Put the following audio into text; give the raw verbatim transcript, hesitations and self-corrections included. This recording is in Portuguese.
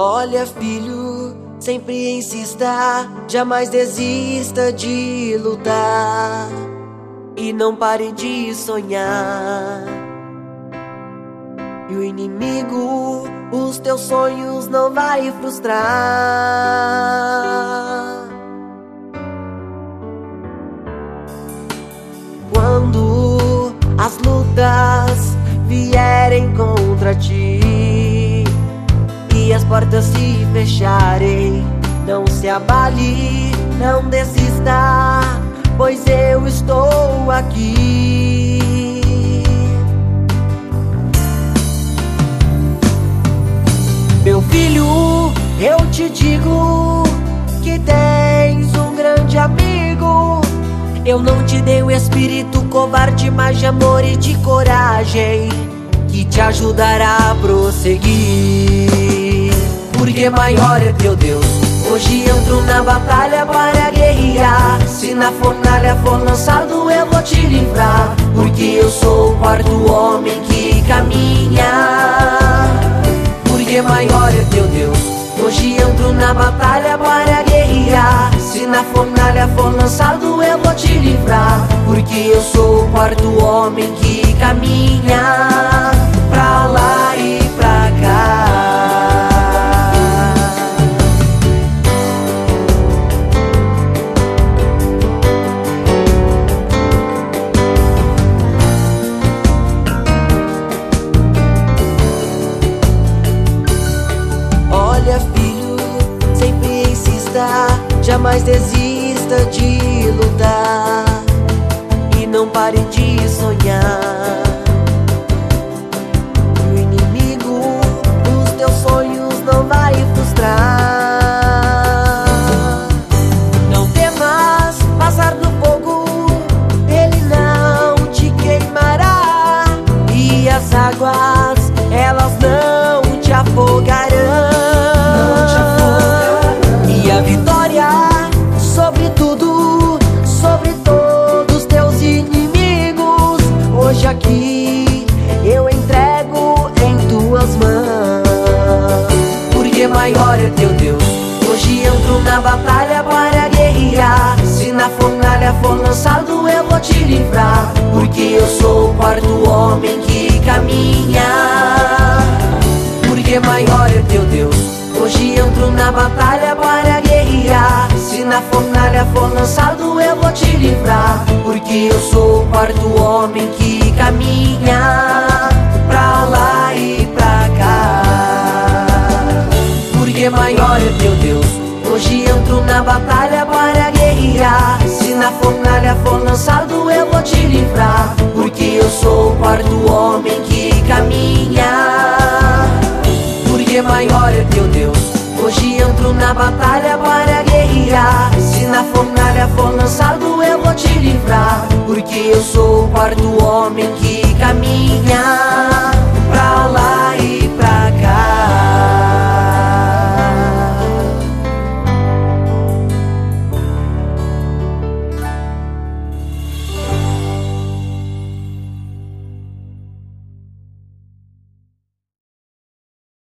Olha, filho, sempre insista, jamais desista de lutar e não pare de sonhar. E o inimigo, os teus sonhos não vai frustrar. Quando as lutas vierem contra ti e as portas se fecharem, não se abale, não desista, pois eu estou aqui. Meu filho, eu te digo que tens um grande amigo. Eu não te dei o espírito covarde, mas de amor e de coragem, que te ajudará a prosseguir. Porque maior é teu Deus. Hoje entro na batalha para guerrear. Se na fornalha for lançado, eu vou te livrar. Porque eu sou o quarto homem que caminha. Porque maior é teu Deus. Hoje entro na batalha para guerrear. Se na fornalha for lançado, eu vou te livrar. Porque eu sou o quarto homem que caminha pra lá e pra cá. Olha, filho, sempre insista, jamais desista de lutar e não pare de sonhar. O inimigo, os teus sonhos não vai frustrar. Não temas passar no fogo, ele não te queimará. E as águas, elas não te afogarão. Hoje aqui eu entrego em tuas mãos. Porque maior é teu Deus. Hoje entro na batalha para guerrear. Se na fornalha for lançado, eu vou te livrar. Porque eu sou o quarto homem que caminha. Porque maior é teu Deus. Hoje entro na batalha para guerrear. Se na fornalha for lançado, eu vou te livrar. Porque eu sou o quarto homem que caminha pra lá e pra cá. Porque maior é teu Deus. Hoje entro na batalha para guerrear. Se na fornalha for lançado, eu vou te livrar. Porque eu sou o quarto homem que caminha. Porque maior é teu Deus. Hoje entro na batalha para guerrear. Se na fornalha for lançado, eu vou te livrar. Porque eu sou o quarto homem que caminha.